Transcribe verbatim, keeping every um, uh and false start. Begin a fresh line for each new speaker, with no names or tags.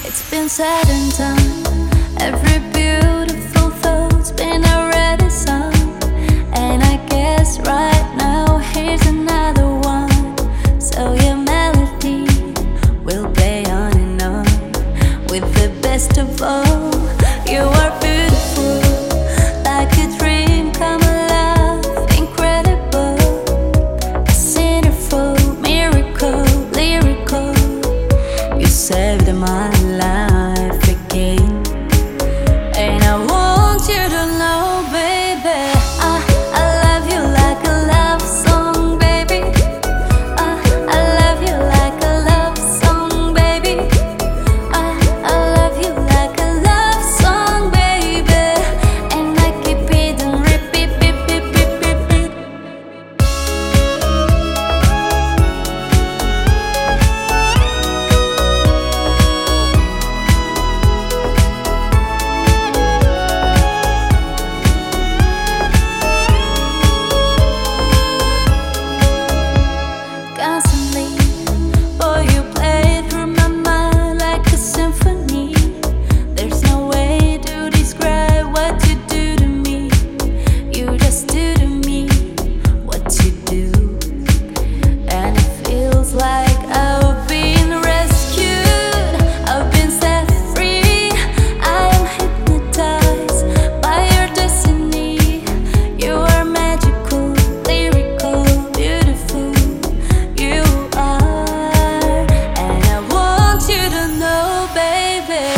It's been said and done. Every beautiful thought's been already sung. And I guess right now here's another one. So your melody will play on and on. With the best of all, you are beautiful, like a dream come alive, incredible, a sinnerful miracle, lyrical. You saved my life again, and I want you to know, baby, I, I love you like a love song, baby. I, I love you like a love song, baby. I, I love you like a love song, baby. And I keep it on repeat, beep, beep, beep, beep, beep. Constantly, boy, you play through my mind like a symphony. There's no way to describe what you do to me. You just do to me what you do, and it feels like I've been rescued, I've been set free. I am hypnotized by your destiny. You are magical, lyrical, beautiful. You are, and I want you to know, baby,